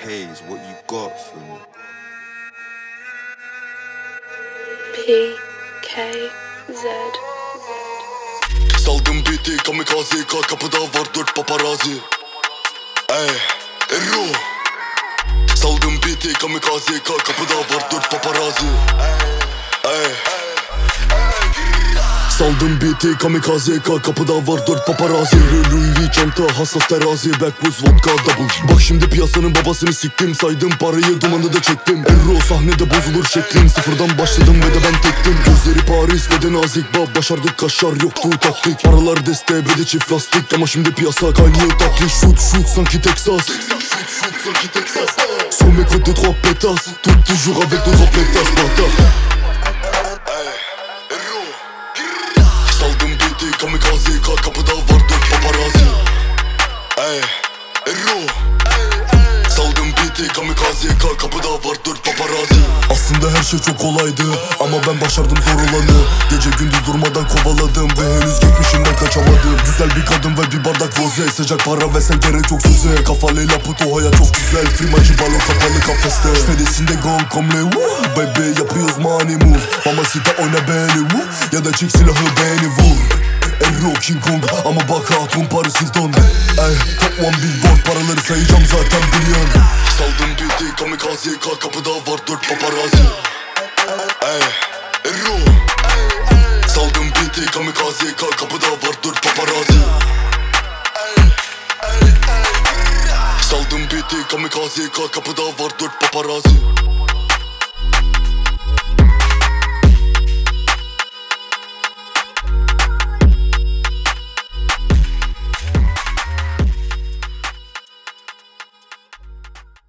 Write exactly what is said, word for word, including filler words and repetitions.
Hayes, what you got for me? P K Z. Saldım beat'i kamikaze, ka kapıda var dört paparazzi. Ey, Erro. Saldım beat'i kamikaze, ka kapıda var dört paparazzi. Ey. Saldım beat'i kamikaze, ka kapıda var dört paparazzi. Louis V çanta, hassas terazi, backwoods vodka double. Bak şimdi piyasanın babasını siktim, saydım parayı, dumanı da çektim. Erro sahnede bozulur şeklim, sıfırdan başladım ve de ben tektim. Gözleri Paris ve de nazik, bab başardık, kaşar yoktu taktik. Paralar deste ve de çift lastik, ama şimdi piyasa kaynıyor tatlı. Shoot shoot sanki Texas, son mes côtes de trois pétasses, tout toujours avec deux autres pétasses, bâtard. Saldım beat'i kamikaze, ka kapıda var dört paparazzi. Ey, Erro. Saldım beat'i kamikaze, ka kapıda var dört paparazzi. Aslında her şey çok kolaydı, ama ben başardım zor olanı. Gece gündüz durmadan kovaladım ve henüz geçmişimden kaçamadım. Güzel bir kadın ve bir bardak roze, sıcak para ve sen gerek yok söze. Kafalıyla puto hayat çok güzel, firmacı balon kapalı kafeste. Fedesinde gong komle woo, baby yapıyoruz money move. Mamacita oyna beni woo, ya da çek silahı beni vur. Erro King Kong, ama bak hatun Paris Hilton. Ey, top one billboard, paraları sayacağım zaten biliyorsun. Saldım beat'i kamikaze, ka kapıda var dört paparazzi. Ey, Erro. Saldım beat'i kamikaze, ka kapıda var dört paparazzi. Saldım beat'i kamikaze, ka kapıda var dört paparazzi.